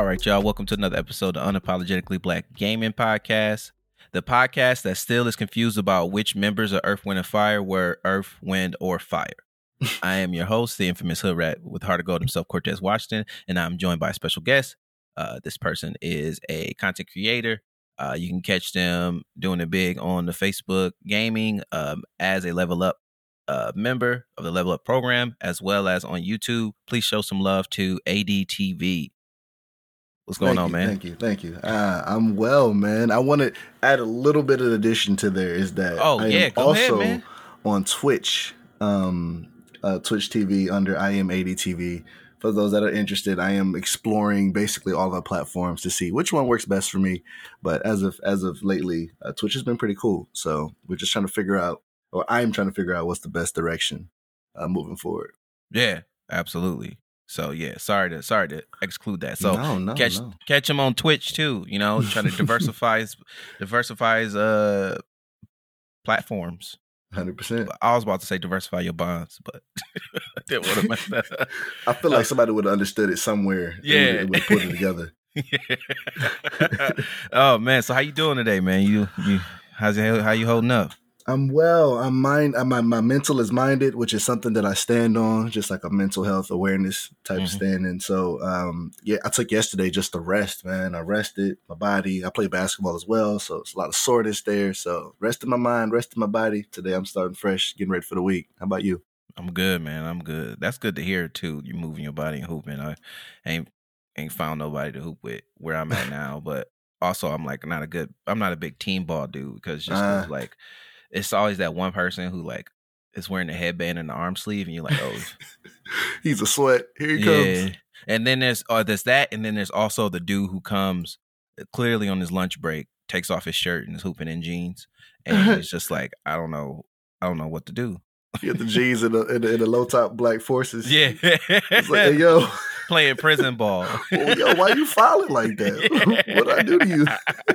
right, y'all. Welcome to another episode of Unapologetically Black Gaming Podcast, the podcast that still is confused about which members of Earth, Wind, and Fire were Earth, Wind, or Fire. I am your host, the infamous Hood Rat with Heart of Gold himself, Cortez Washington, and I'm joined by a special guest. This person is a content creator. You can catch them doing it big on the Facebook gaming as a Level Up member of the Level Up program, as well as on YouTube. Please show some love to ADTV. What's going on, man? Thank you. I'm well, man. I want to add a little bit of addition to there is that I am also on Twitch, Twitch TV under I am ADTV. For those that are interested, I am exploring basically all the platforms to see which one works best for me. But as of lately, Twitch has been pretty cool. So we're just trying to figure out, or I'm trying to figure out what's the best direction moving forward. Yeah, absolutely. So yeah, sorry to exclude that. So no. Catch him on Twitch too. You know, trying to diversify his platforms. 100%. I was about to say diversify your bonds, but I didn't want to mess that up. I feel like somebody would have understood it somewhere. Yeah, it would put it together. Yeah. Oh man, so how you doing today, man? You how you holding up? I'm well. My mental is minded, which is something that I stand on, just like a mental health awareness type standing. So, I took yesterday just to rest, man. I rested my body. I play basketball as well, so it's a lot of soreness there. So, rested my mind, rested my body. Today, I'm starting fresh, getting ready for the week. How about you? I'm good, man. I'm good. That's good to hear too. You moving your body and hooping. I ain't found nobody to hoop with where I'm at now, but also I'm not a big team ball dude because just like. It's always that one person who like is wearing the headband and the arm sleeve, and you're like, oh, he's a sweat. Here he comes. And then there's that, and then there's also the dude who comes clearly on his lunch break, takes off his shirt and is hooping in jeans, and it's just like I don't know what to do. You get the jeans and the low top black forces. Yeah, it's like, hey, yo, playing prison ball. Oh, yo, why you fouling like that? Yeah. What I do to you?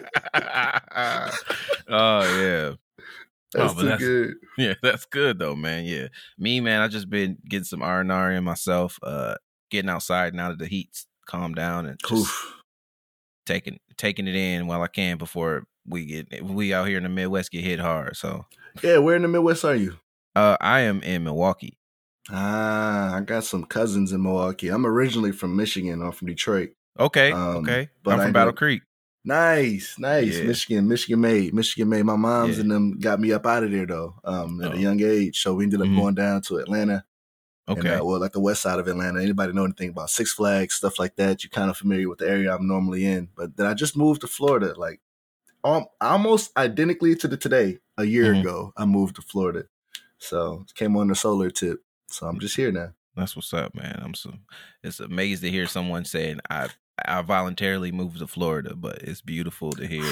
Oh yeah. That's good. Yeah, that's good though, man. Yeah, me, man, I just been getting some R&R in myself, getting outside now that the heat's calmed down and just taking it in while I can before we out here in the Midwest get hit hard. So yeah, where in the Midwest are you? I am in Milwaukee. I got some cousins in Milwaukee. I'm originally from Michigan. I'm from Detroit. Okay, but I'm from Battle Creek. Nice. Yeah. Michigan made. My mom's and them got me up out of there though, at a young age. So we ended up going down to Atlanta. Okay. And, like the west side of Atlanta. Anybody know anything about Six Flags, stuff like that? You're kind of familiar with the area I'm normally in. But then I just moved to Florida, like almost identically to today. A year ago, I moved to Florida. So came on the solar tip. So I'm just here now. That's what's up, man. It's amazing to hear someone saying I voluntarily moved to Florida, but it's beautiful to hear.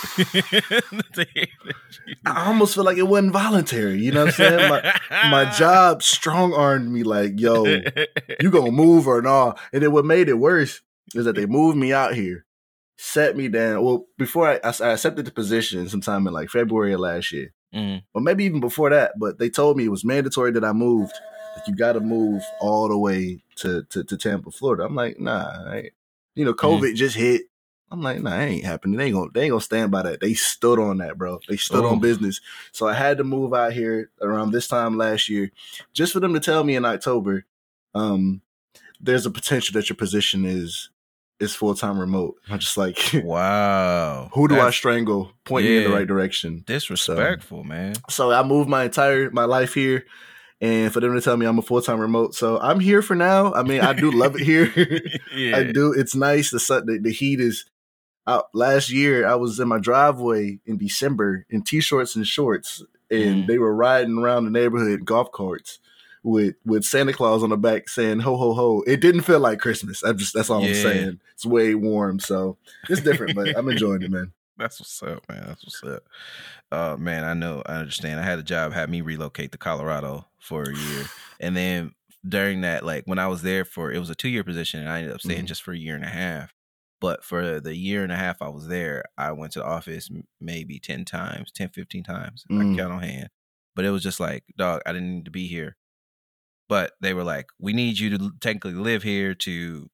I almost feel like it wasn't voluntary. You know what I'm saying? My job strong-armed me like, yo, you gonna move or not? And then what made it worse is that they moved me out here, set me down. Well, before I accepted the position sometime in like February of last year, or maybe even before that, but they told me it was mandatory that I moved. Like you got to move all the way to Tampa, Florida. I'm like, nah, COVID just hit. I'm like, nah, it ain't happening. They ain't gonna stand by that. They stood on that, bro. They stood on business. So I had to move out here around this time last year, just for them to tell me in October, there's a potential that your position is full-time remote. I'm just like, wow. Who do I strangle? Point me in the right direction. Disrespectful, man. So I moved my life here. And for them to tell me I'm a full-time remote. So I'm here for now. I mean, I do love it here. I do. It's nice. The heat is out. Last year, I was in my driveway in December in T-shirts and shorts. And they were riding around the neighborhood in golf carts with Santa Claus on the back saying, ho, ho, ho. It didn't feel like Christmas. That's all I'm saying. It's way warm. So it's different, but I'm enjoying it, man. That's what's up, man. That's what's up. Man, I understand. I had a job, had me relocate to Colorado for a year. And then during that, like when I was there it was a 2-year position and I ended up staying just for a year and a half. But for the year and a half I was there, I went to the office maybe 10 times, 10, 15 times. I can count on hand. But it was just like, dog, I didn't need to be here. But they were like, we need you to technically live here to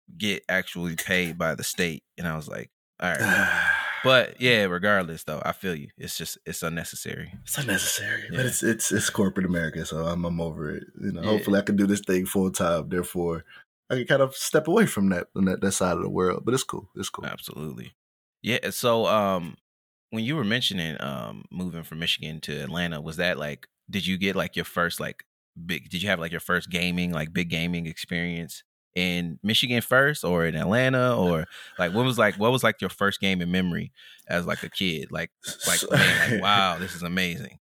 get actually paid by the state. And I was like, all right. But yeah, regardless though, I feel you. It's unnecessary. It's unnecessary, Yeah. but it's corporate America, so I'm over it. Yeah. Hopefully I can do this thing full time. Therefore, I can kind of step away from that side of the world. But it's cool. It's cool. Absolutely. Yeah. So when you were mentioning moving from Michigan to Atlanta, was that like, did you get like your first like did you have like your first big gaming experience in Michigan first or in Atlanta, or like what was like your first gaming memory as like a kid? Like man, like wow, this is amazing.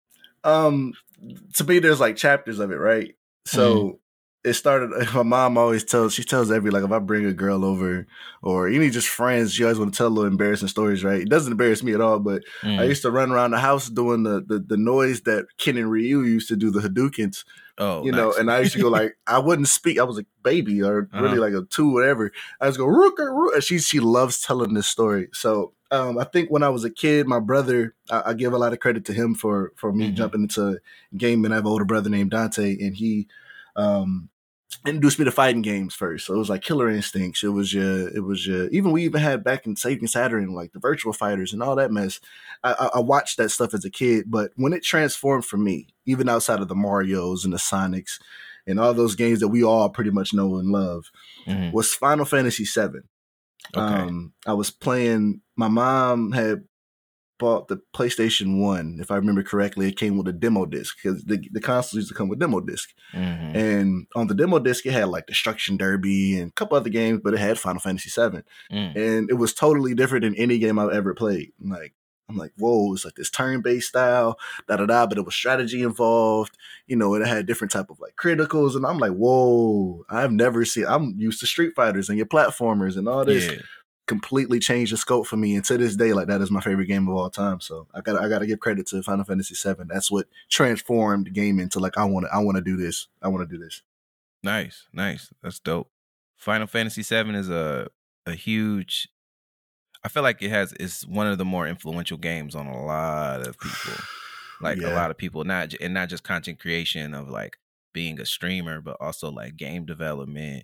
To me, there's like chapters of it, right? So it started. My mom always tells every, like, if I bring a girl over or any just friends, she always want to tell little embarrassing stories, right? It doesn't embarrass me at all, but I used to run around the house doing the noise that Ken and Ryu used to do, the Hadoukens. Oh, nice. And I used to go like, I wouldn't speak. I was a baby or really like a 2, whatever. I just go, Rooker, Rook. And she loves telling this story. So I think when I was a kid, my brother, I give a lot of credit to him for me jumping into gaming. I have an older brother named Dante, and he introduced me to fighting games first. So it was like Killer Instincts. It was even we even had back in Sega Saturn, like the Virtua Fighters and all that mess. I watched that stuff as a kid, but when it transformed for me, even outside of the Marios and the Sonics and all those games that we all pretty much know and love, was Final Fantasy VII. Okay. I was playing, my mom had bought the PlayStation 1. If I remember correctly, it came with a demo disc because the consoles used to come with demo disc. And on the demo disc, it had like Destruction Derby and a couple other games, but it had Final Fantasy VII. And it was totally different than any game I've ever played. I'm like, whoa, it's like this turn-based style, but it was strategy involved, and it had different type of like criticals. And I'm like, whoa, I'm used to Street Fighters and your platformers and all this. Yeah. Completely changed the scope for me. And to this day, like, that is my favorite game of all time. So I gotta give credit to Final Fantasy VII. That's what transformed gaming to like, I want to do this. I want to do this. Nice. That's dope. Final Fantasy VII is a huge, I feel like it's one of the more influential games on a lot of people. Like a lot of people, not just content creation of like being a streamer, but also like game development,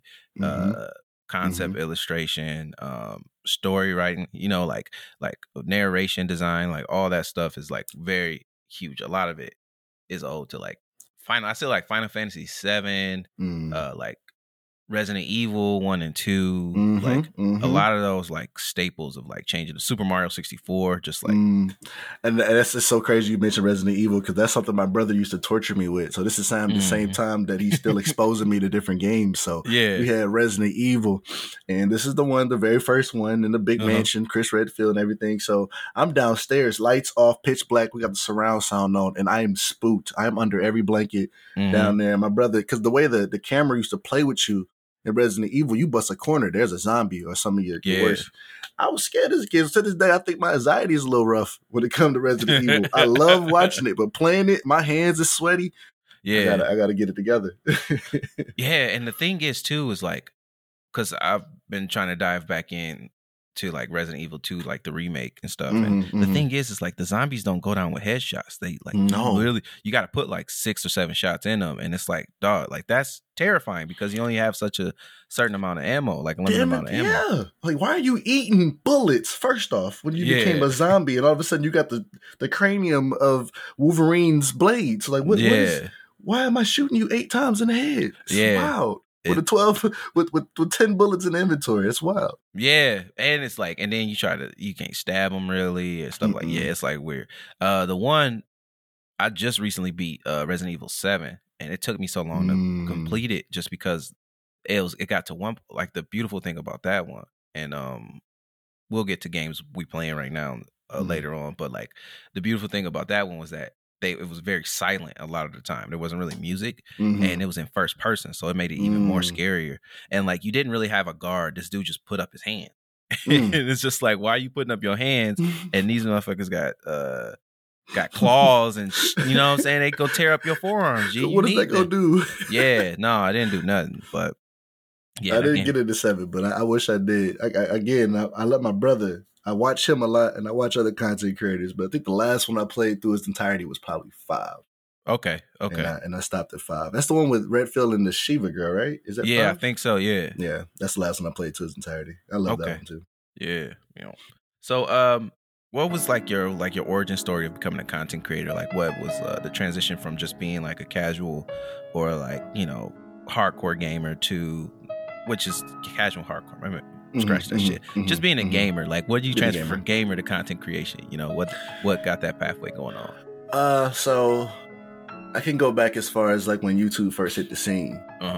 concept illustration, story writing, like narration design, like all that stuff is like very huge. A lot of it is owed to like I still like Final Fantasy VII, like Resident Evil 1 and 2, a lot of those like staples of like changing the Super Mario 64, just like. And that's just so crazy you mentioned Resident Evil, because that's something my brother used to torture me with. So this is the same time that he's still exposing me to different games. So we had Resident Evil, and this is the very first one in the big mansion, Chris Redfield and everything. So I'm downstairs, lights off, pitch black. We got the surround sound on, and I am spooked. I am under every blanket down there. My brother, because the way the camera used to play with you in Resident Evil, you bust a corner, there's a zombie or some of your worst. I was scared as a kid. To this day, I think my anxiety is a little rough when it comes to Resident Evil. I love watching it, but playing it, my hands are sweaty. Yeah, I gotta get it together. Yeah, and the thing is too is like, because I've been trying to dive back in to like Resident Evil 2, like the remake and stuff. And the thing is like the zombies don't go down with headshots. They like literally, you got to put like 6 or 7 shots in them, and it's like, dog, like that's terrifying because you only have such a certain amount of ammo, like a limited amount of ammo. Yeah, like why are you eating bullets first off when you became a zombie, and all of a sudden you got the cranium of Wolverine's blades? Like why am I shooting you 8 times in the head? It's wild. With a 12, with 10 bullets in the inventory, it's wild. Yeah, and it's like, and then you can't stab them really and stuff like. Yeah, it's like weird. The one I just recently beat, Resident Evil 7, and it took me so long to complete it just because it got to one. Like the beautiful thing about that one, and we'll get to games we playing right now later on, but like the beautiful thing about that one was that it was very silent a lot of the time. There wasn't really music, and it was in first person, so it made it even more scarier. And like you didn't really have a guard. This dude just put up his hand, and it's just like, why are you putting up your hands? And these motherfuckers got claws, and you know what I'm saying? They go tear up your forearms. So what is that gonna do? Yeah, no, I didn't do nothing, but yeah, I didn't get into 7, but I wish I did. I let my brother. I watch him a lot, and I watch other content creators, but I think the last one I played through its entirety was probably 5. Okay. And I stopped at 5. That's the one with Redfield and the Shiva girl, right? Is that 5? I think so. Yeah. Yeah, that's the last one I played to its entirety. I love that one too. Yeah. So, what was like your origin story of becoming a content creator? Like, what was the transition from just being like a casual or like hardcore gamer to, which is casual hardcore? Remember? Scratch that shit. Just being a gamer. Like, what did you transfer from gamer to content creation? What got that pathway going on? So I can go back as far as like when YouTube first hit the scene,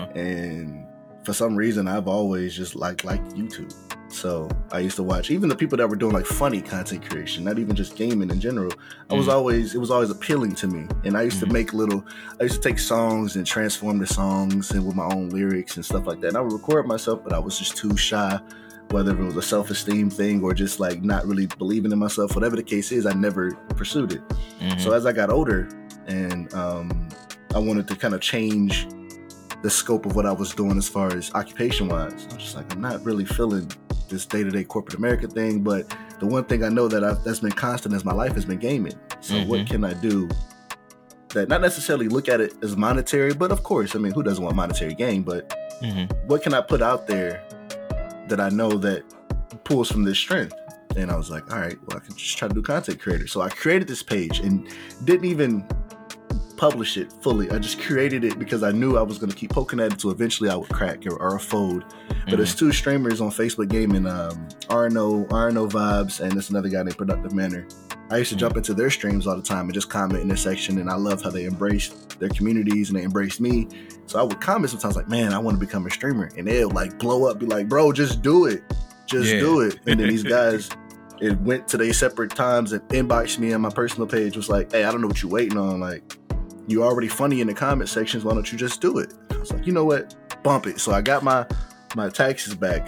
and for some reason I've always just liked YouTube. So I used to watch even the people that were doing like funny content creation, not even just gaming in general. It was always appealing to me. And I used to I used to take songs and transform the songs and with my own lyrics and stuff like that. And I would record myself, but I was just too shy, whether it was a self-esteem thing or just like not really believing in myself, whatever the case is, I never pursued it. So as I got older and I wanted to kind of change the scope of what I was doing as far as occupation-wise, I was just like, I'm not really feeling this day-to-day corporate America thing, but the one thing I know that's been constant as my life has been gaming. So what can I do that not necessarily look at it as monetary, but of course, I mean, who doesn't want monetary gain, but what can I put out there that I know that pulls from this strength? And I was like, all right, well, I can just try to do content creator. So I created this page and didn't even publish it fully. I just created it because I knew I was going to keep poking at it so eventually I would crack or fold. But there's 2 streamers on Facebook gaming, RNO Vibes, and there's another guy named Productive Manor. I used to jump into their streams all the time and just comment in their section, and I love how they embraced their communities and they embraced me. So I would comment sometimes like, man, I want to become a streamer. And they'll like blow up, be like, bro, just do it. Just do it. And then these guys, it went to their separate times and inboxed me on my personal page, was like, hey, I don't know what you're waiting on. Like, you already funny in the comment sections. Why don't you just do it? I was like, you know what? Bump it. So I got my taxes back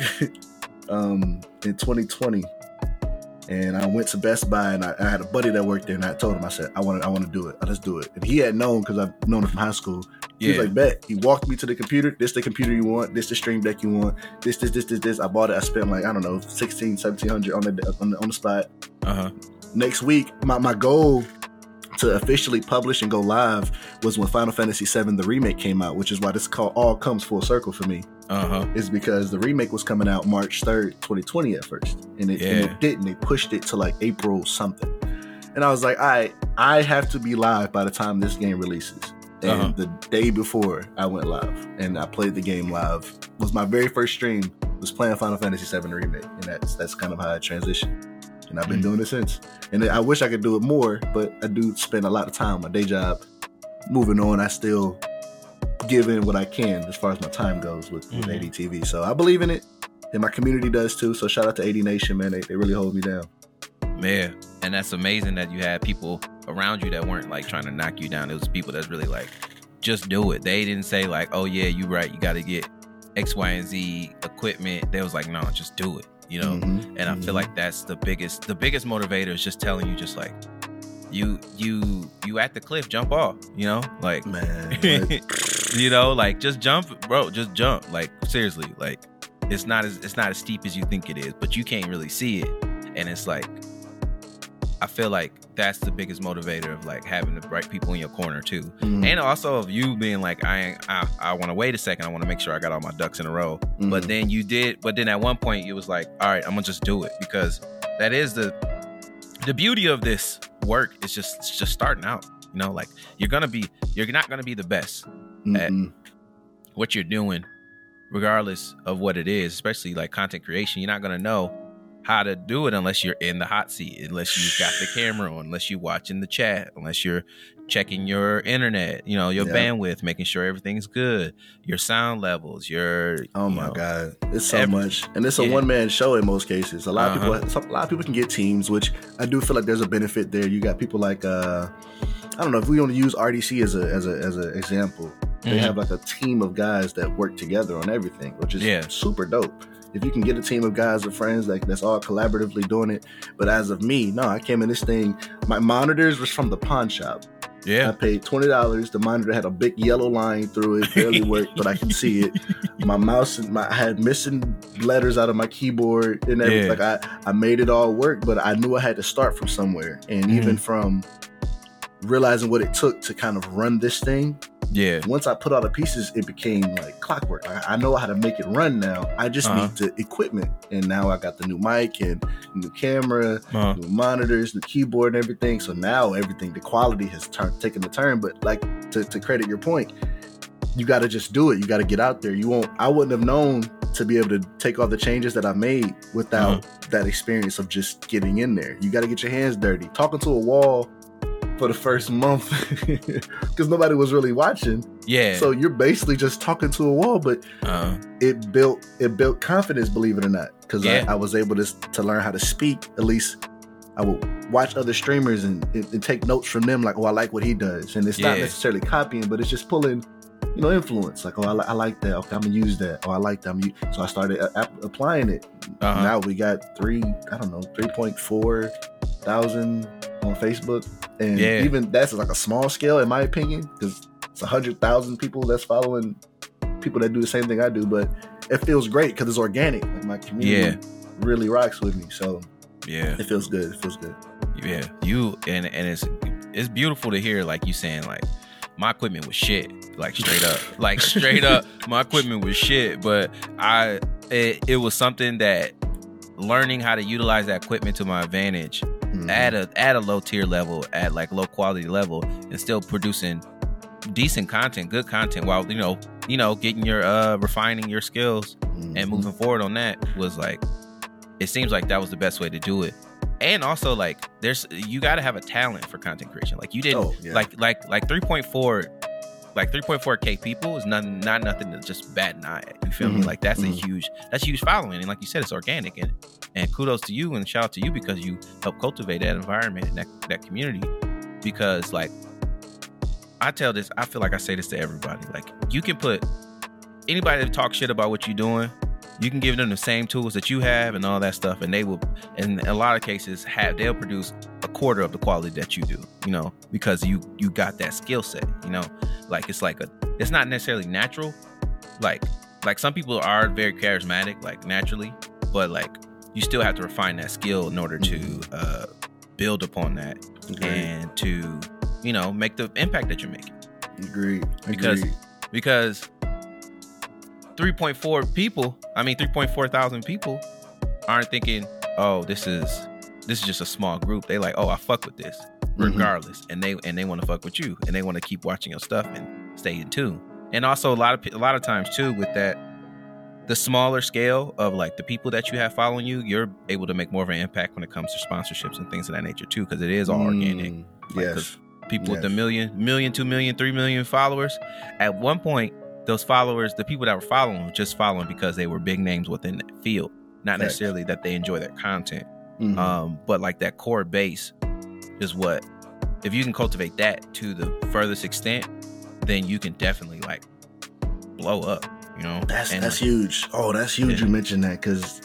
in 2020. And I went to Best Buy and I had a buddy that worked there and I told him, I said, I want to do it. Let's do it. And he had known because I've known him from high school. He was like, bet. He walked me to the computer. This the computer you want. This the stream deck you want. This. I bought it. I spent like, I don't know, $1,700 on the spot. Next week, my goal to officially publish and go live was when Final Fantasy VII, the remake, came out, which is why this all comes full circle for me. Is because the remake was coming out March 3rd, 2020 at first. And it didn't. They pushed it to like April something. And I was like, I have to be live by the time this game releases. And the day before I went live and I played the game live, was my very first stream, was playing Final Fantasy VII remake. And that's kind of how I transitioned. And I've been doing it since. And I wish I could do it more, but I do spend a lot of time on my day job. Moving on, I still give in what I can as far as my time goes with ADTV. So I believe in it, and my community does too. So shout out to AD Nation, man. They really hold me down. Man, and that's amazing that you had people around you that weren't like trying to knock you down. It was people that's really like, just do it. They didn't say like, oh yeah, you right, you got to get X, Y, and Z equipment. They was like, no, just do it. And I feel like that's the biggest motivator is just telling you, just like, you at the cliff, jump off, like, man, like just jump, bro, just jump. Like, seriously, like it's not as steep as you think it is, but you can't really see it. And it's like, I feel like that's the biggest motivator of like having the right people in your corner too. And also of you being like, I want to wait a second. I want to make sure I got all my ducks in a row. But then at one point it was like, all right, I'm gonna just do it, because that is the beauty of this work. Is just starting out, like you're not gonna be the best at what you're doing, regardless of what it is, especially like content creation. You're not gonna know how to do it unless you're in the hot seat, unless you've got the camera on, unless you're watching the chat, unless you're checking your internet, your bandwidth, making sure everything's good, your sound levels, my God, it's so much. And it's a one-man show in most cases. A lot of people can get teams, which I do feel like there's a benefit there. You got people like I don't know if we want to use RDC as an example. They have like a team of guys that work together on everything, which is super dope. If you can get a team of guys or friends that's all collaboratively doing it. But as of me, no, I came in this thing. My monitors was from the pawn shop. I paid $20. The monitor had a big yellow line through it, barely worked, but I could see it. My mouse, I had missing letters out of my keyboard and everything. Like I made it all work, but I knew I had to start from somewhere. And even from realizing what it took to kind of run this thing. Yeah. Once I put all the pieces, it became like clockwork. I know how to make it run now. I just need the equipment. And now I got the new mic and new camera, new monitors, new keyboard and everything. So now everything, the quality has taken a turn. But like to credit your point, you got to just do it. You got to get out there. I wouldn't have known to be able to take all the changes that I made without that experience of just getting in there. You got to get your hands dirty. Talking to a wall for the first month because nobody was really watching. Yeah. So you're basically just talking to a wall, but it built confidence, believe it or not. Because I was able to learn how to speak. At least I would watch other streamers and take notes from them. Like, oh, I like what he does. And it's not necessarily copying, but it's just pulling, influence. Like, oh, I like that. Okay, I'm gonna use that. Oh, I like that. So I started applying it. Now we got 3.4 thousand on Facebook. And even that's like a small scale, in my opinion, because it's 100,000 people that's following people that do the same thing I do. But it feels great because it's organic. Like my community really rocks with me. So it feels good. It feels good. Yeah, and it's beautiful to hear like you saying like my equipment was shit, like straight up, my equipment was shit. But it was something that learning how to utilize that equipment to my advantage. At a low tier level, at like low quality level, and still producing decent content, good content, while getting your refining your skills and moving forward on that was like, it seems like that was the best way to do it. And also like you got to have a talent for content creation. Like you didn't like 3.4K people is not nothing to just bat an eye at. You feel me? Like that's a huge following, and like you said, it's organic, and kudos to you and shout out to you because you help cultivate that environment and that community. Because like I feel like I say this to everybody. Like you can put anybody that talks shit about what you're doing, you can give them the same tools that you have and all that stuff, and they will, in a lot of cases, they'll produce a quarter of the quality that you do, because you got that skill set, like it's not necessarily natural, like some people are very charismatic, like naturally, but like you still have to refine that skill in order to build upon that and to make the impact that you're making. Agreed. Because 3.4 thousand people aren't thinking, oh, this is just a small group. They like, oh, I fuck with this regardless, and they want to fuck with you, and they want to keep watching your stuff and stay in tune. And also a lot of times too, with that, the smaller scale of like the people that you have following you, you're able to make more of an impact when it comes to sponsorships and things of that nature too, because it is all organic. Yes. People with the million, 2 million, 3 million followers, at one point, those followers, the people that were following, were just following because they were big names within that field, not necessarily that they enjoy their content. But like that core base is what, if you can cultivate that to the furthest extent, then you can definitely like blow up. That's huge. Oh, that's huge. You mentioned that because,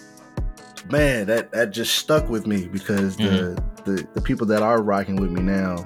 man, that just stuck with me because the people that are rocking with me now,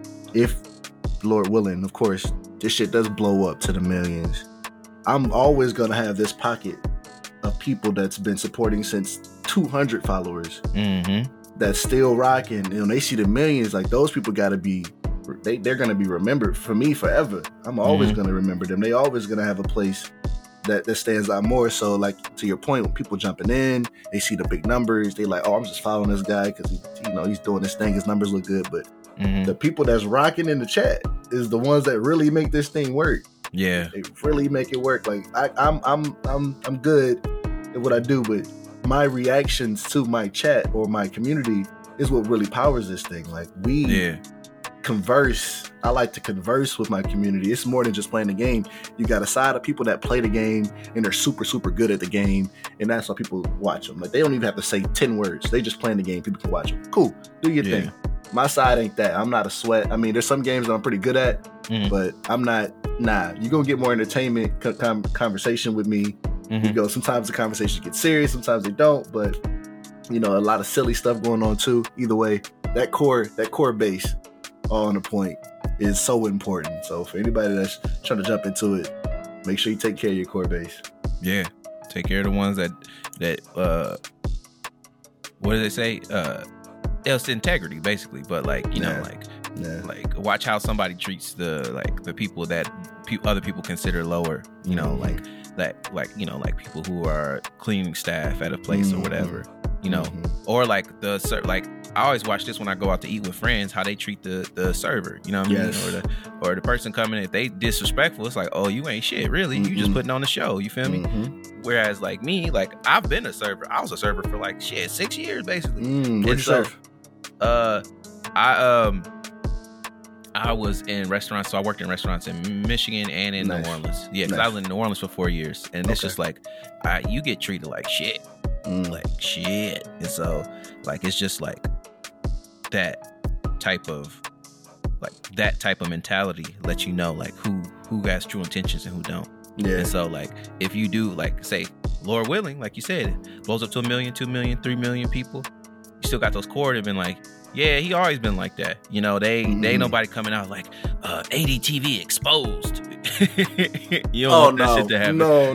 if Lord willing, of course, this shit does blow up to the millions, I'm always gonna have this pocket of people that's been supporting since 200 followers that's still rocking. They see the millions, like those people gotta be, they're gonna be remembered for me forever. I'm always gonna remember them. They always gonna have a place that stands out more. So like to your point, when people jumping in, they see the big numbers, they like, oh, I'm just following this guy because he's doing this thing, his numbers look good. But the people that's rocking in the chat is the ones that really make this thing work. Yeah, they really make it work. Like I'm good at what I do, but my reactions to my chat or my community is what really powers this thing. Like we converse. I like to converse with my community. It's more than just playing the game. You got a side of people that play the game and they're super, super good at the game, and that's why people watch them. Like they don't even have to say 10 words. They just playing the game. People can watch them. Cool. Do your thing. My side ain't that. I'm not a sweat. I mean, there's some games that I'm pretty good at, but I'm not. Nah, you're going to get more entertainment conversation with me. You go, sometimes the conversations get serious, sometimes they don't, but a lot of silly stuff going on too. Either way, that core base, all on the point, is so important. So for anybody that's trying to jump into it, make sure you take care of your core base. Yeah. Take care of the ones that what do they say? it's integrity basically, but like, you know, like watch how somebody treats the people that other people consider lower, you know, like you know, like people who are cleaning staff at a place or whatever, you know, or like I always watch this when I go out to eat with friends, how they treat the server, you know what I mean, or the person coming, if they disrespectful, it's like, oh, you ain't shit, really, you just putting on the show, you feel me? Whereas like me, like I've been a server, I was a server for like 6 years basically. Where'd you serve? I was in restaurants, so I worked in restaurants in Michigan and in New Orleans. Yeah, because I was in New Orleans for 4 years, and it's just like, you get treated like shit, like shit, and so like it's just like that type of mentality lets you know like who has true intentions and who don't. Yeah. And so like if you do, like, say, Lord willing, like you said, it blows up to 1 million, 2 million, 3 million people, you still got those core that have been like, yeah, he always been like that. You know, they ain't nobody coming out like ADTV exposed. You don't want that shit to happen. No.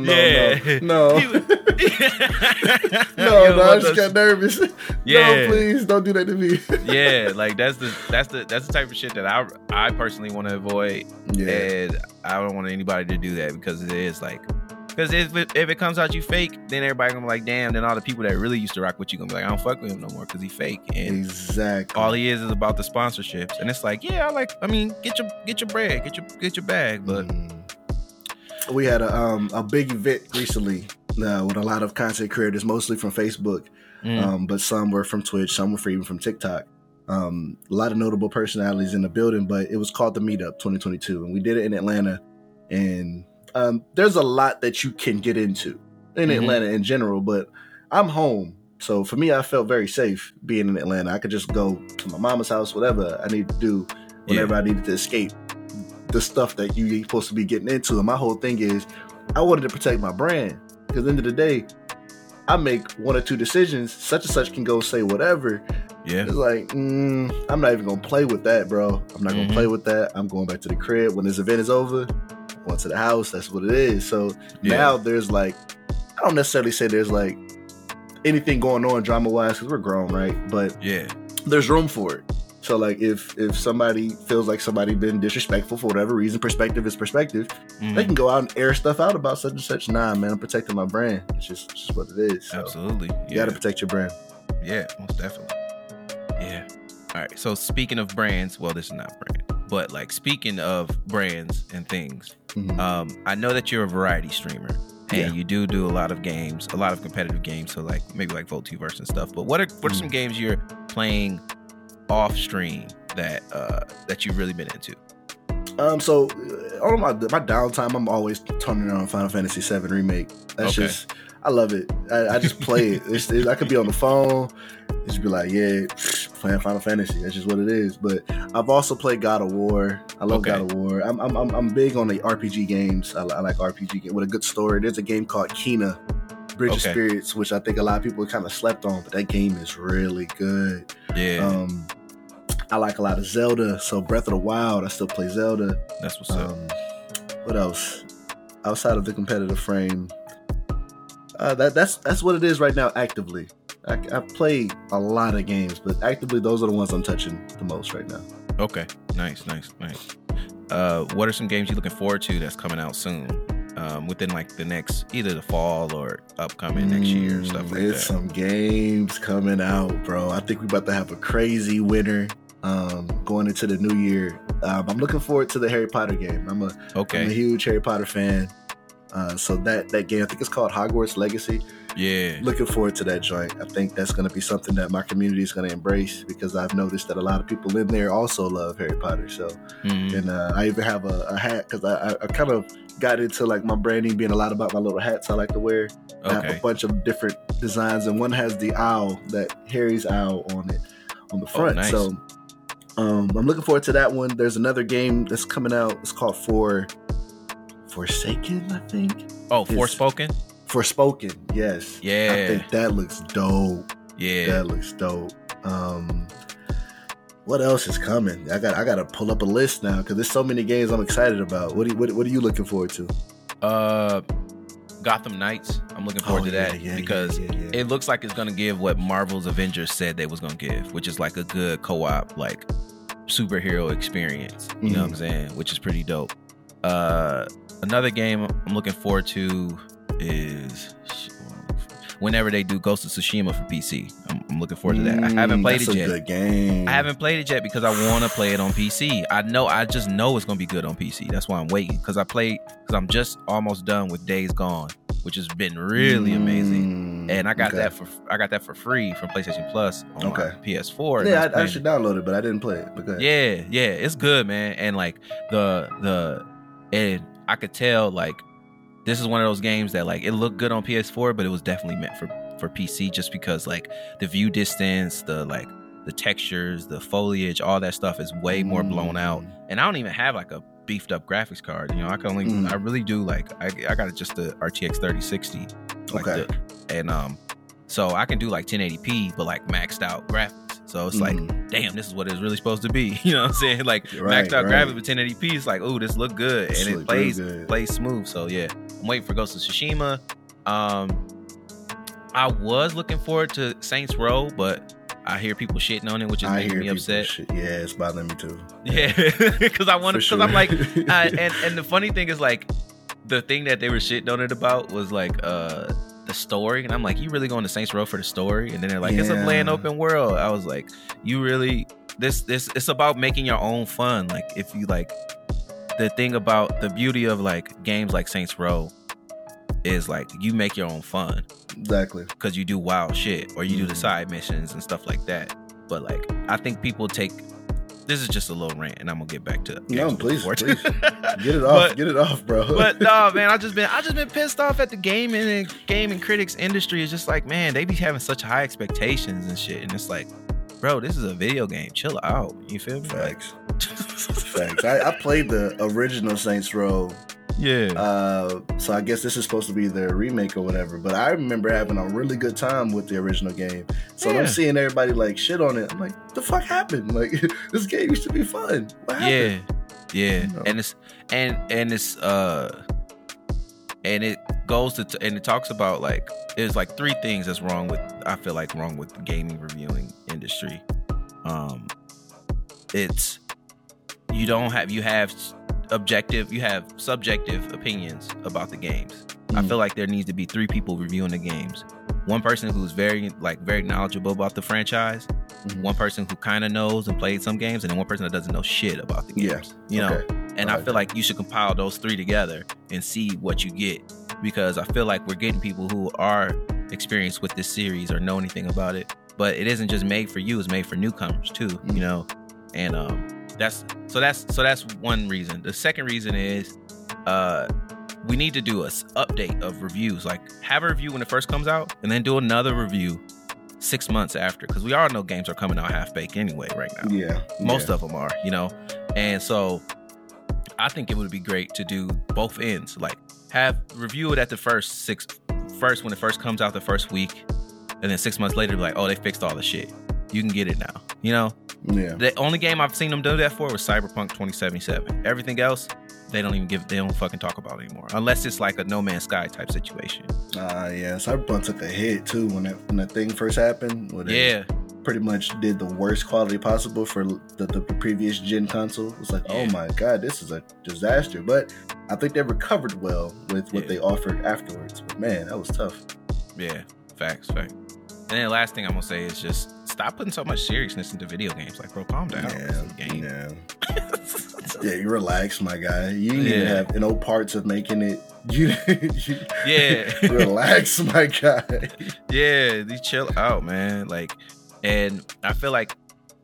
No, I just got nervous. Yeah. No, please don't do that to me. Yeah, like that's the type of shit that I personally want to avoid. Yeah. And I don't want anybody to do that, because it is like, because if it comes out you fake, then everybody gonna be like, damn, then all the people that really used to rock with you gonna be like, I don't fuck with him no more because he fake. And exactly, all he is about the sponsorships. And it's like, yeah, get your bread, get your bag. But we had a big event recently with a lot of content creators, mostly from Facebook, but some were from Twitch, some were even from TikTok. A lot of notable personalities in the building, but it was called the Meetup 2022, and we did it in Atlanta. And there's a lot that you can get into in Atlanta in general, but I'm home. So for me, I felt very safe being in Atlanta. I could just go to my mama's house, whatever I need to do, whenever I needed to escape the stuff that you ain't supposed to be getting into. And my whole thing is, I wanted to protect my brand, because at the end of the day, I make one or two decisions, such and such can go say whatever. Yeah. It's like, I'm not even going to play with that, bro. I'm not going to play with that. I'm going back to the crib. When this event is over, going to the house, that's what it is. So now there's like, I don't necessarily say there's like anything going on drama wise, because we're grown, right? But there's room for it. So like if somebody feels like somebody been disrespectful for whatever reason, perspective is perspective, they can go out and air stuff out about such and such. Nah, man, I'm protecting my brand. It's just what it is. So absolutely. You got to protect your brand. Yeah, most definitely. Yeah. All right. So speaking of brands, well, this is not brand, but like speaking of brands and things, I know that you're a variety streamer and you do a lot of games, a lot of competitive games. So like maybe like Votiverse and stuff. But what are some games you're playing off stream that you've really been into? So on my downtime, I'm always turning on Final Fantasy VII Remake. That's just, I love it. I just play it. I could be on the phone, just be like, playing Final Fantasy. That's just what it is. But I've also played God of War. I love God of War. I'm big on the RPG games. I like RPG games with a good story. There's a game called Kena, Bridge of Spirits, which I think a lot of people kind of slept on, but that game is really good. Yeah. I like a lot of Zelda, so Breath of the Wild, I still play Zelda. That's what's up. What else? Outside of the competitive frame, that's what it is right now. Actively, I play a lot of games, but actively, those are the ones I'm touching the most right now. Okay, nice. What are some games you're looking forward to that's coming out soon? Within like the next, either the fall or upcoming next year or stuff like that. There's some games coming out, bro. I think we're about to have a crazy winter going into the new year. I'm looking forward to the Harry Potter game. I'm a huge Harry Potter fan. So that game, I think it's called Hogwarts Legacy. Yeah. Looking forward to that joint. I think that's going to be something that my community is going to embrace, because I've noticed that a lot of people in there also love Harry Potter. So, and I even have a hat, because I kind of got into like my branding being a lot about my little hats I like to wear. I have a bunch of different designs, and one has the owl, that Harry's owl on it, on the front. Nice. So I'm looking forward to that one. There's another game that's coming out. It's called Forsaken, I think. Oh, Forspoken? Forspoken, yes. Yeah. I think that looks dope. Yeah. That looks dope. What else is coming? I got to pull up a list now, because there's so many games I'm excited about. What are you looking forward to? Gotham Knights. I'm looking forward to that because it looks like it's gonna give what Marvel's Avengers said they was gonna give, which is like a good co-op, like superhero experience. You know what I'm saying? Which is pretty dope. Another game I'm looking forward to is whenever they do Ghost of Tsushima for PC. I'm looking forward to that. I haven't played it yet. That's a good game. I haven't played it yet because I want to play it on PC. I just know it's gonna be good on PC. That's why I'm waiting because I'm just almost done with Days Gone, which has been really amazing. And I got that for free from PlayStation Plus on my PS4. Yeah, I should download it, but I didn't play it. But yeah, it's good, man. And like and I could tell like this is one of those games that like it looked good on PS4, but it was definitely meant for PC just because like the view distance, the textures, the foliage, all that stuff is way more blown out. And I don't even have like a beefed up graphics card. You know, I can only I really do like I got just the RTX 3060. So I can do like 1080p, but like maxed out graphics. So it's like, damn, this is what it's really supposed to be. You know what I'm saying? Like maxed out graphics with 1080p. It's like, oh, this look good, and it plays smooth. So yeah, I'm waiting for Ghost of Tsushima. I was looking forward to Saints Row, but I hear people shitting on it, which is making me upset. Yeah, it's bothering me too. Yeah, because I want to. Because I'm like, and the funny thing is like, the thing that they were shitting on it about was like the story, and I'm like, you really going to Saints Row for the story? And then they're like, it's a bland open world. I was like, you really this it's about making your own fun. Like if you like, the thing about the beauty of like games like Saints Row is like you make your own fun. Exactly. Because you do wild shit or you do the side missions and stuff like that. But like I think people take, this is just a little rant and I'm gonna get back to please get it off, bro. But no, man, I just been pissed off at the gaming critics industry. It's just like, man, they be having such high expectations and shit, and it's like, bro, this is a video game, chill out. You feel me? Facts. Facts. I played the original Saints Row. Yeah. So I guess this is supposed to be their remake or whatever. But I remember having a really good time with the original game. So I'm seeing everybody like shit on it. I'm like, the fuck happened? Like this game used to be fun. What happened? Yeah. You know? And it goes to and it talks about like there's like three things that's wrong with the gaming reviewing industry. It's you have subjective opinions about the games. I feel like there needs to be three people reviewing the games. One person who's very knowledgeable about the franchise, one person who kind of knows and played some games, and then one person that doesn't know shit about the games. You know, and I feel like you should compile those three together and see what you get, because I feel like we're getting people who are experienced with this series or know anything about it, but it isn't just made for you; it's made for newcomers too. You know, and that's one reason. The second reason is we need to do a update of reviews. Like have a review when it first comes out, and then do another review 6 months after, because we all know games are coming out half baked anyway right now. Most of them are, you know, and so I think it would be great to do both ends. Like review it at the first when it first comes out the first week, and then 6 months later be like, oh, they fixed all the shit, you can get it now, you know. The only game I've seen them do that for was Cyberpunk 2077. Everything else they don't fucking talk about anymore, unless it's like a No Man's Sky type situation. Cyberpunk took a hit too when that thing first happened. Pretty much did the worst quality possible for the previous gen console. It was like, oh my god, this is a disaster. But I think they recovered well with what they offered afterwards. But man, that was tough. Yeah, facts. And then the last thing I'm gonna say is just stop putting so much seriousness into video games. Like, bro, calm down. Yeah, you relax, my guy. You need to have no parts of making it. Relax, my guy. Yeah, you chill out, man. Like, and I feel like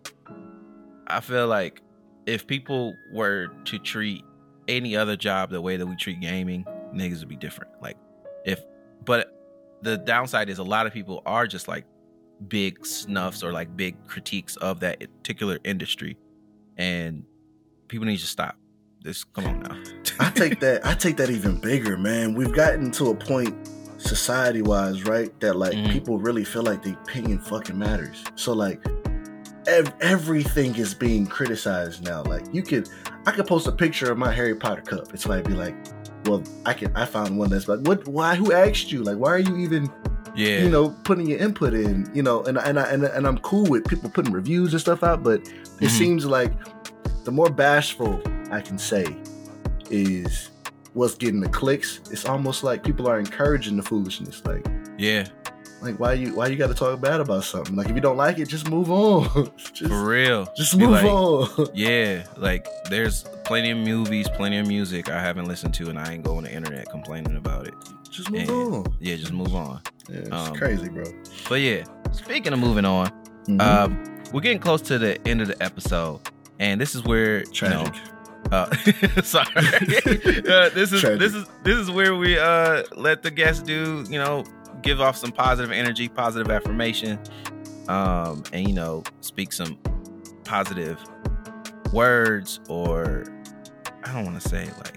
if people were to treat any other job the way that we treat gaming, niggas would be different. But the downside is a lot of people are just like big snuffs or like big critiques of that particular industry, and people need to stop. Just come on now. I take that even bigger, man. We've gotten to a point society wise, right, that like people really feel like the opinion fucking matters. So like everything is being criticized now. Like I could post a picture of my Harry Potter cup. It's like be like, well, I found one that's like, why, who asked you? Like, why are you even, Yeah. you know, putting your input in, you know, and I'm cool with people putting reviews and stuff out, but it seems like the more bashful I can say is what's getting the clicks. It's almost like people are encouraging the foolishness. Like, yeah. Like, why you got to talk bad about something? Like, if you don't like it, just move on. For real. Just move on. Yeah, like, there's plenty of movies, plenty of music I haven't listened to, and I ain't go on the internet complaining about it. Just move on. Yeah, just move on. Yeah, it's crazy, bro. But yeah, speaking of moving on, we're getting close to the end of the episode, and this is where tragic. Sorry. This is where we let the guests do, you know, give off some positive energy, positive affirmation, and, you know, speak some positive words, or I don't want to say like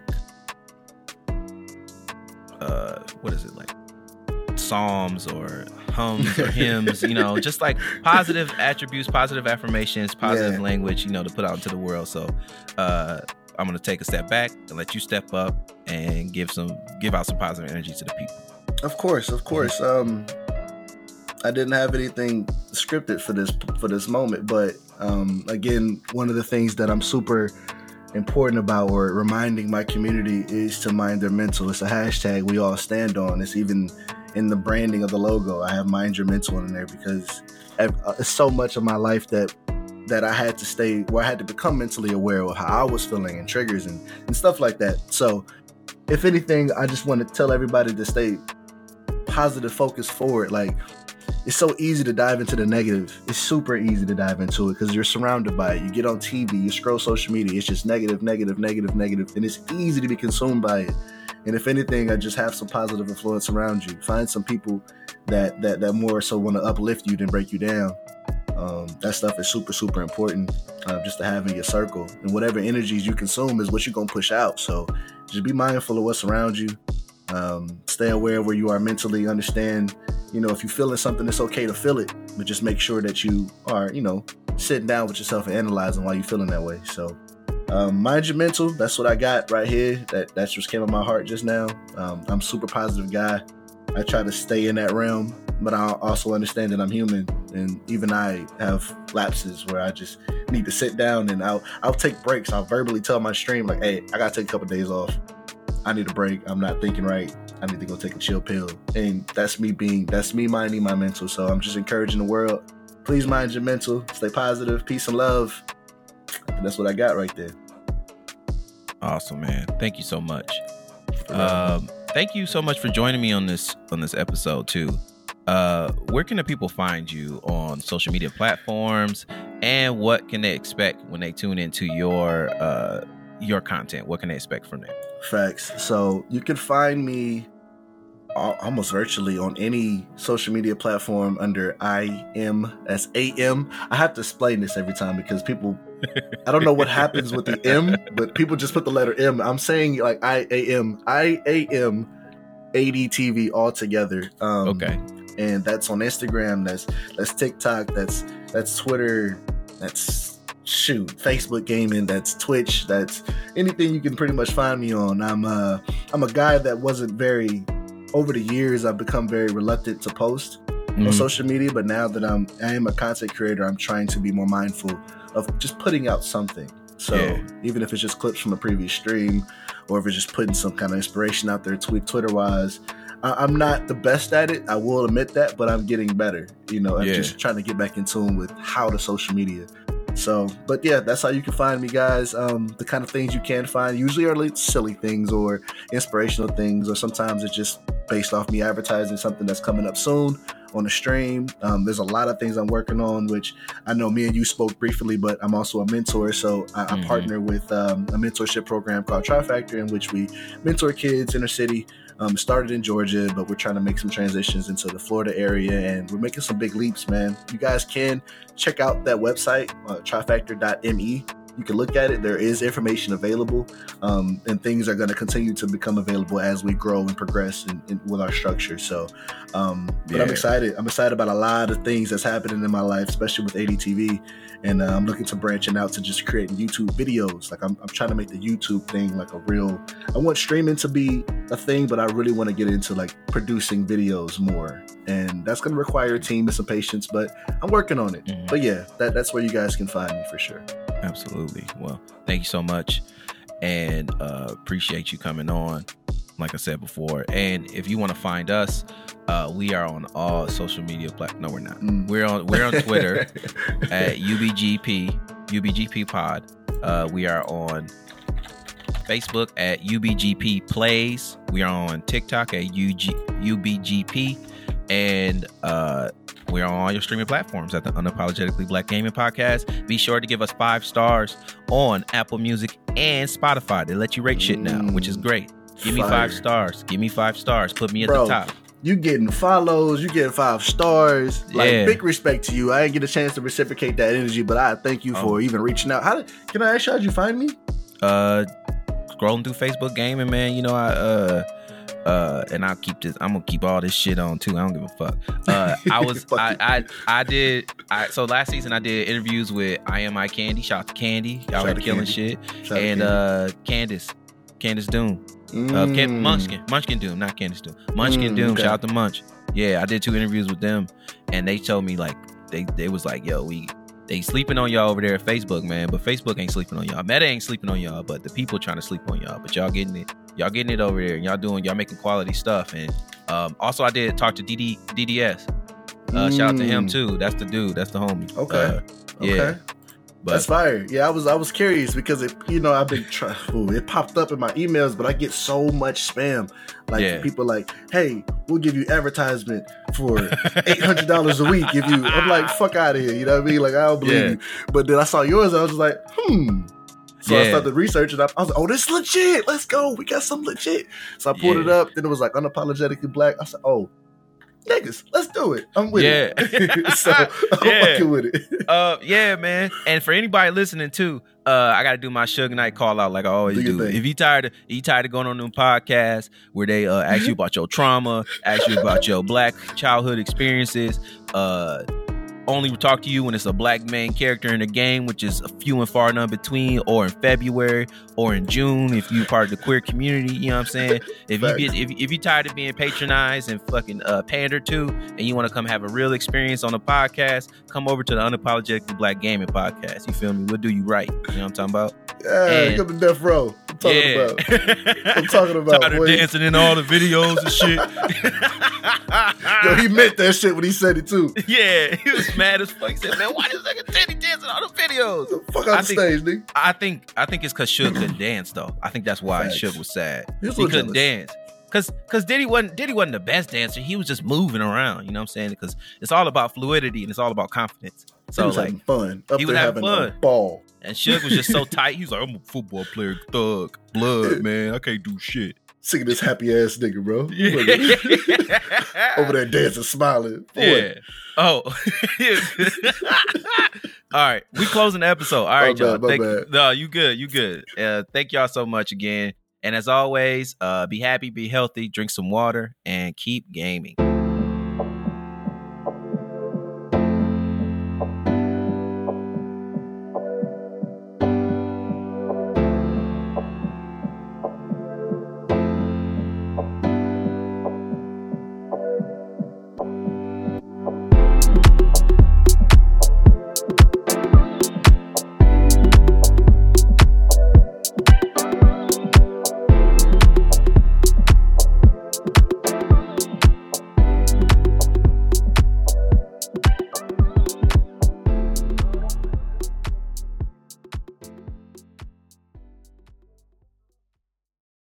what is it, like psalms or hums or hymns, you know, just like positive attributes, positive affirmations, positive language, you know, to put out into the world. So I'm gonna take a step back and let you step up and give out some positive energy to the people. Of course. I didn't have anything scripted for this moment, but again, one of the things that I'm super important about, or reminding my community, is to mind their mental. It's a hashtag we all stand on. It's even in the branding of the logo. I have mind your mental in there because it's so much of my life that I had to become mentally aware of how I was feeling and triggers and stuff like that. So if anything, I just want to tell everybody to stay positive, focus forward. Like, it's so easy to dive into the negative. It's super easy to dive into it because you're surrounded by it. You get on TV, you scroll social media. It's just negative. And it's easy to be consumed by it. And if anything, I just have some positive influence around you. Find some people that more so want to uplift you than break you down. That stuff is super, super important just to have in your circle. And whatever energies you consume is what you're going to push out. So just be mindful of what's around you. Stay aware of where you are mentally. Understand, you know, if you're feeling something, it's okay to feel it, but just make sure that you are, you know, sitting down with yourself and analyzing why you're feeling that way. So mind your mental. That's what I got right here. That's just came in my heart just now. I'm a super positive guy. I try to stay in that realm, but I also understand that I'm human, and even I have lapses where I just need to sit down, and I'll take breaks. I'll verbally tell my stream, like, hey, I gotta take a couple days off. I need a break. I'm not thinking right. I need to go take a chill pill. And that's me minding my mental. So I'm just encouraging the world. Please mind your mental. Stay positive. Peace and love. I think that's what I got right there. Awesome, man. Thank you so much. Thank you so much for joining me on this episode too. Where can the people find you on social media platforms, and what can they expect when they tune into your content? What can they expect from there? Facts. So you can find me almost virtually on any social media platform under I-AM. That's A-M. I have to explain this every time because people, I don't know what happens with the M, but people just put the letter M. I'm saying like I-AM ADTV all together. Okay. And that's on Instagram. That's TikTok. That's Twitter. That's Facebook gaming. That's Twitch. That's anything you can pretty much find me on. I'm a guy that wasn't very, over the years I've become very reluctant to post on social media, but now that I am a content creator, I'm trying to be more mindful of just putting out something. So even if it's just clips from a previous stream, or if it's just putting some kind of inspiration out there, Twitter wise, I'm not the best at it. I will admit that, but I'm getting better. You know, I'm just trying to get back in tune with how to social media. So, but yeah, that's how you can find me, guys. The kind of things you can find usually are like silly things or inspirational things, or sometimes it's just based off me advertising something that's coming up soon on the stream. There's a lot of things I'm working on, which I know me and you spoke briefly, but I'm also a mentor. So I partner with a mentorship program called Trifactor, in which we mentor kids inner city. Started in Georgia, but we're trying to make some transitions into the Florida area, and we're making some big leaps, man. You guys can check out that website, trifactor.me. You can look at it. There is information available, and things are going to continue to become available as we grow and progress with our structure. So, but I'm excited. I'm excited about a lot of things that's happening in my life, especially with ADTV. And I'm looking to branching out to just creating YouTube videos. Like I'm trying to make the YouTube thing like a real. I want streaming to be a thing, but I really want to get into like producing videos more, and that's going to require a team and some patience. But I'm working on it. Mm-hmm. But yeah, that's where you guys can find me for sure. Absolutely. Well, thank you so much, and appreciate you coming on. Like I said before, and if you want to find us, we are on all social media platforms. No, we're not. We're on Twitter at UBGP Pod. We are on Facebook at UBGP Plays. We are on TikTok at UBGP, and we're on all your streaming platforms at the Unapologetically Black Gaming Podcast. Be sure to give us 5 stars on Apple Music and Spotify. They let you rate shit now, which is great. Give me 5 stars. Give me 5 stars. Put me at the top. You getting follows. You getting 5 stars. Like, big respect to you. I didn't get a chance to reciprocate that energy, but I thank you for even reaching out. Can I ask you, how'd you find me? Scrolling through Facebook gaming, man. You know, and I'll keep this. I'm gonna keep all this shit on too. I don't give a fuck. So last season I did interviews with I Candy. Shout out to Candy. Y'all were killing shit. And Candace Doom. Munchkin Doom, not Candace Doom. Munchkin Doom. Okay. Shout out to Munch. Yeah, I did 2 interviews with them, and they told me like they was like, yo, they sleeping on y'all over there at Facebook, man, but Facebook ain't sleeping on y'all. Meta ain't sleeping on y'all, but the people trying to sleep on y'all. But y'all getting it over there, and y'all making quality stuff. And also I did talk to DDS. Shout out to him too. That's the dude. That's the homie. Okay. Yeah. But that's fire. Yeah, I was curious because I've been it popped up in my emails, but I get so much spam. Like people like, hey, we'll give you advertisement for $800 a week if you. I'm like, fuck out of here. You know what I mean? Like, I don't believe you. But then I saw yours, and I was just like, So I started researching. I was like, oh, this is legit. Let's go. We got something legit. So I pulled it up. Then it was like Unapologetically Black. I said, oh, niggas, let's do it. I'm with it. So I'm fucking with it. Yeah, man. And for anybody listening too, I gotta do my Suge Knight call out like I always do. If you tired of going on them podcasts where they ask you about your trauma, ask you about your black childhood experiences, only talk to you when it's a black main character in the game, which is a few and far none between, or in February or in June if you're part of the queer community. You know what I'm saying? If you tired of being patronized and fucking pandered to, and you want to come have a real experience on a podcast, come over to the Unapologetically Black Gaming Podcast. You feel me? We'll do you right. You know what I'm talking about? Yeah, come to Death Row. I'm talking about. Tired of dancing in all the videos and shit. Yo, he meant that shit when he said it too. Yeah, he was mad as fuck. He said, man, why this nigga Teddy dancing all the videos? Fuck out the stage, nigga. I think it's because Suge couldn't dance though. I think that's why Suge was sad. He couldn't dance. Cause Diddy wasn't the best dancer. He was just moving around. You know what I'm saying? Because it's all about fluidity and it's all about confidence. So he was having fun. He was having fun. A ball. And Suge was just so tight. He was like, I'm a football player, thug, blood, man. I can't do shit. Sick of this happy ass nigga, bro. Over there dancing, smiling. Yeah. Oh. All right. We closing the episode. All right, y'all. No, you good. You good. Thank y'all so much again. And as always, be happy, be healthy, drink some water, and keep gaming.